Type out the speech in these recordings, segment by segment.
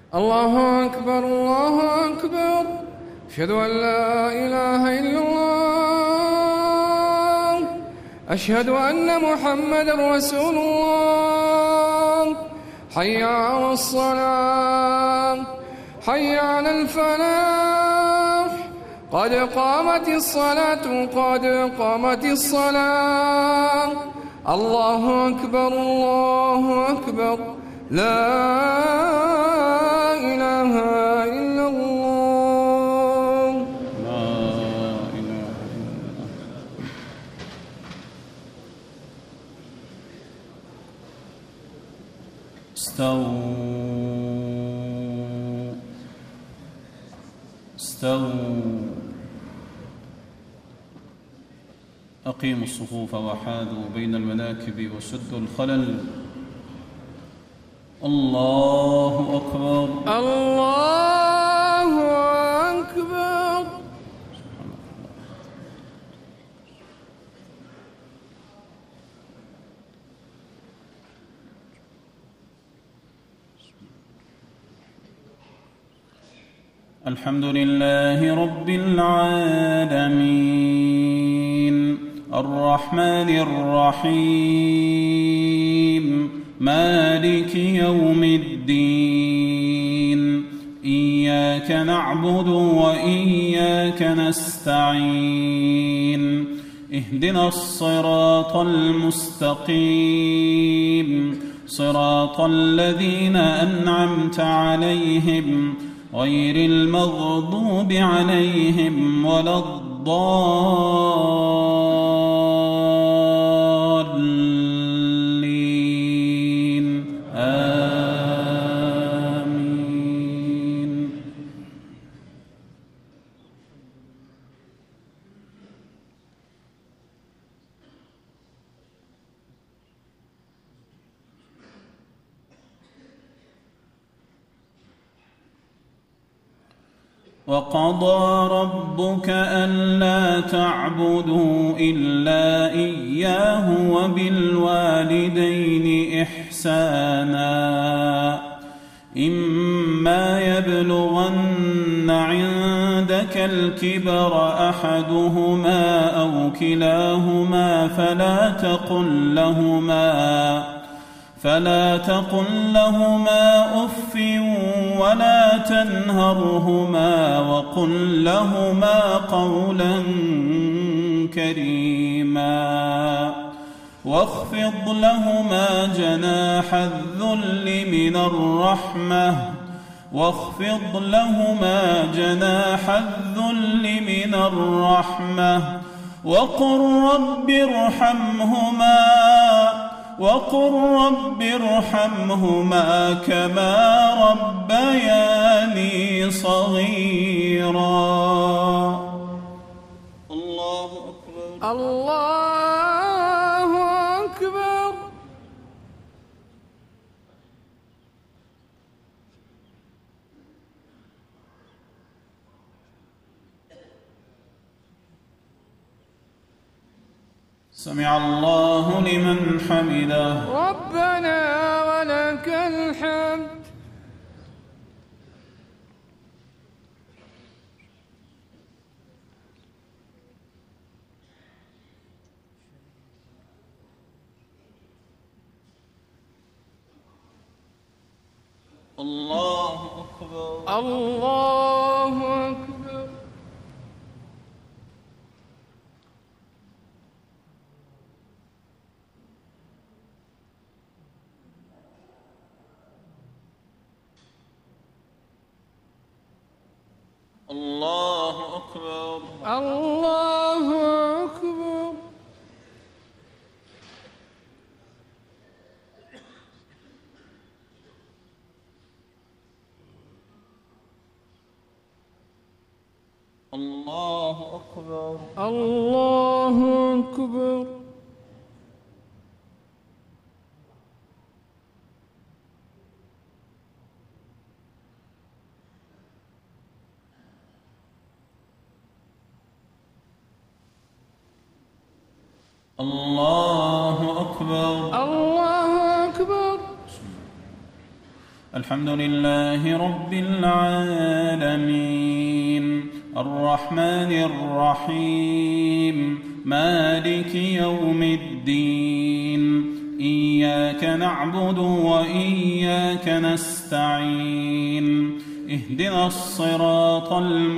الله أكبر الله أكبر. أشهد أن لا إله إلا الله. أشهد أن محمدا رسول الله. حي على الصلاة، حي على الفلاح. قد قامت الصلاة، قد قامت الصلاة. الله أكبر الله أكبر. لا إله إلا الله. لا إله إلا الله. استووا. أقيموا الصفوف وحاذوا بين المناكب وسدوا الخلل. الله أكبر الله أكبر. الحمد لله رب العالمين الرحمن الرحيم مالك يوم الدين. إياك نعبد وإياك نستعين. اهدنا الصراط المستقيم صراط الذين أنعمت عليهم غير المغضوب عليهم ولا الضالين. آمين. وقضى ربك ألا تعبدوا إلا إياه وبالوالدين إحسانا. إما يبلغن عندك الكبر أحدهما أو كلاهما فلا تقل لهما أف ولا تنهرهما وقل لهما قولا كريما. واخفض لهما جناح الذل من الرحمة وقل رب ارحمهما كما ربياني صغيرا. الله أكبر الله أكبر. سمع الله لمن حمده. ربنا ولك الحمد. الله أكبر الله أكبر. الله أكبر الله أكبر. الله أكبر الله أكبر. الله أكبر الله أكبر. الحمد لله رب العالمين الرحمن الرحيم مالك يوم الدين إياك نعبد وإياك نستعين اهدنا الصراط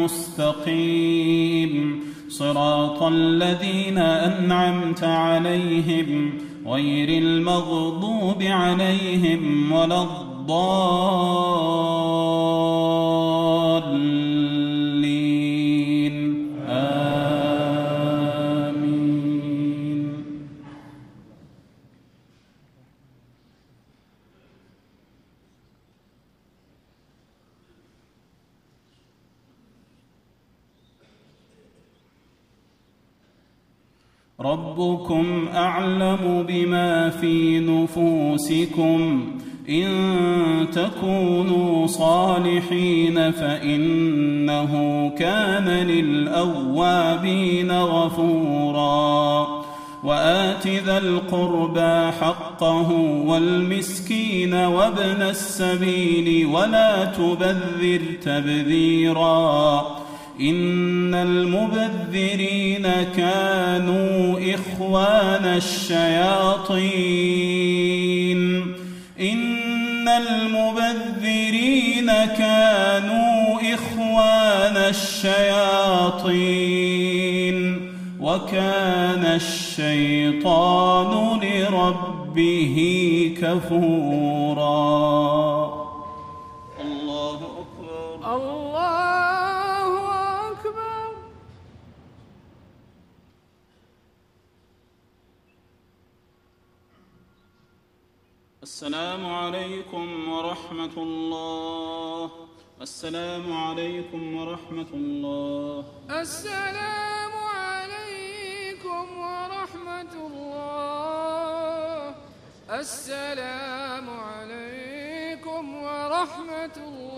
المستقيم صراط الذين أنعمت عليهم غير المغضوب عليهم ولا الضالين آمين. ربكم أعلم بما في نفوسكم إن تكونوا صالحين فإنه كان للأوابين غفورا وآت ذا القربى حقه والمسكين وابن السبيل ولا تبذر تبذيرا إن المبذرين كانوا إخوان الشياطين إن المبذرين كانوا إخوان الشياطين وكان الشيطان لربه كفورا. الله أكبر. الله أكبر. السلام عليكم ورحمة الله. السلام عليكم ورحمة الله. السلام عليكم ورحمة الله. السلام عليكم ورحمة الله.